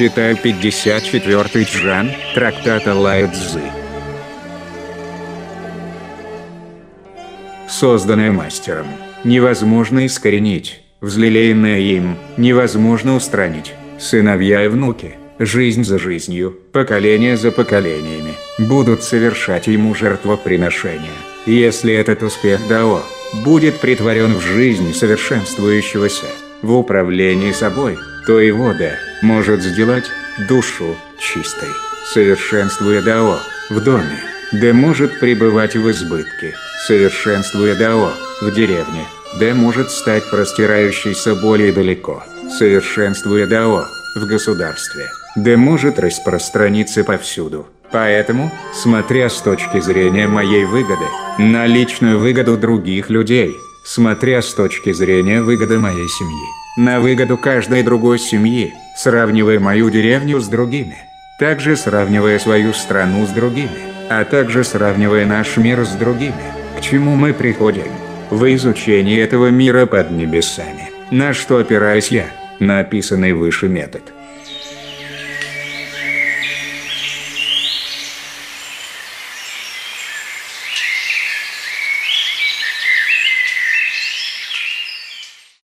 Читаю 54-й джан трактата Лао Цзы. Созданное мастером, невозможно искоренить, взлелеянное им, невозможно устранить. Сыновья и внуки, жизнь за жизнью, поколение за поколениями, будут совершать ему жертвоприношения. Если этот успех Дао будет претворен в жизнь совершенствующегося, в управлении собой, то его Да может сделать душу чистой. Совершенствуя Дао в доме, Да может пребывать в избытке. Совершенствуя Дао в деревне, Да может стать простирающейся более далеко. Совершенствуя Дао в государстве, Да может распространиться повсюду. Поэтому, смотря с точки зрения моей выгоды, на личную выгоду других людей, смотря с точки зрения выгоды моей семьи, на выгоду каждой другой семьи, сравнивая мою деревню с другими, также сравнивая свою страну с другими, а также сравнивая наш мир с другими, к чему мы приходим? В изучении этого мира под небесами, на что опираюсь я, на описанный выше метод.